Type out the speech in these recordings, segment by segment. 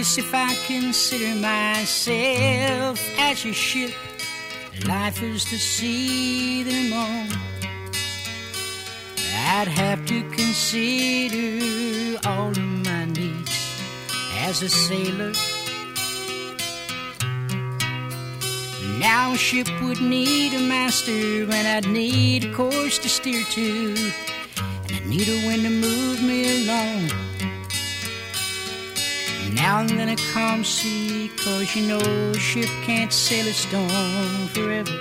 guess if I consider myself as a ship, life is to see them all. I'd have to consider all of my needs as a sailor. Now a ship would need a master, and I'd need a course to steer to, and I'd need a wind to move me along. Now and then a calm sea, 'cause you know a ship can't sail a storm forever.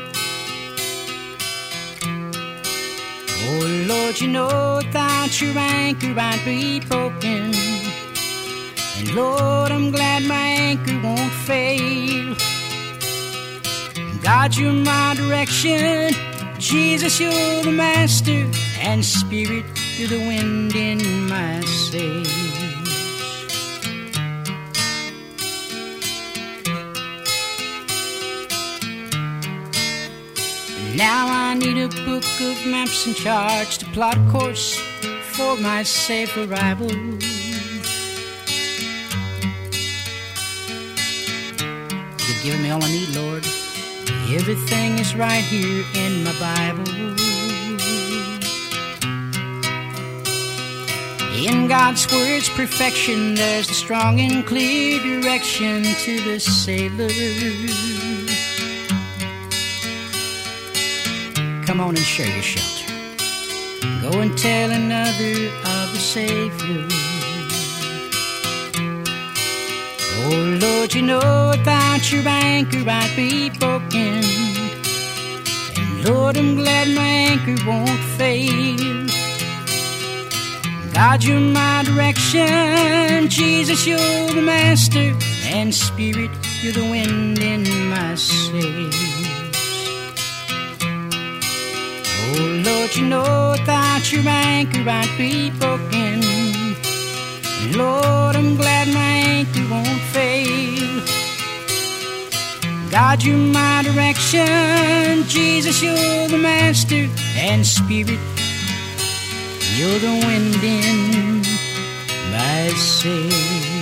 Oh Lord, you know without your anchor I'd be broken. And Lord, I'm glad my anchor won't fail. God, you're my direction. Jesus, you're the master. And Spirit, you're the wind in my sails. Now I need a book of maps and charts to plot a course for my safe arrival. You've given me all I need, Lord. Everything is right here in my Bible. In God's word's perfection, there's a strong and clear direction to the sailor. Come on and share your shelter. Go and tell another of the Savior. Oh Lord, you know without your anchor I'd be broken. And Lord, I'm glad my anchor won't fail. God, you're my direction. Jesus, you're the master. And Spirit, you're the wind in my sails. Oh Lord, you know without your anchor I'd be broken. And Lord, I'm glad my anchor won't fail. God, you're my direction. Jesus, you're the master. And Spirit, you're the wind in my sails.